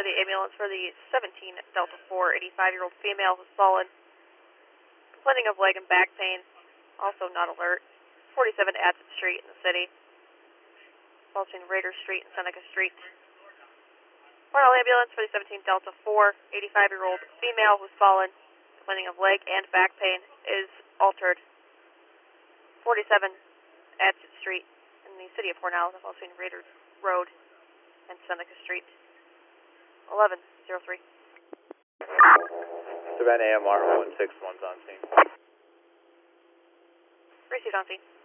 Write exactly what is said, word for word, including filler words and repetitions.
City ambulance for the seventeen Delta four, eighty-five-year-old female who's fallen, complaining of leg and back pain, also not alert. forty-seven Adson Street in the city, between Raider Street and Seneca Street. Final ambulance for the seventeen Delta four, eighty-five-year-old female who's fallen, complaining of leg and back pain, is altered. forty-seven Adson Street in the city of Cornell, between Raider Road and Seneca Street. eleven oh three. Savannah A M R one six one's on scene. Received on scene.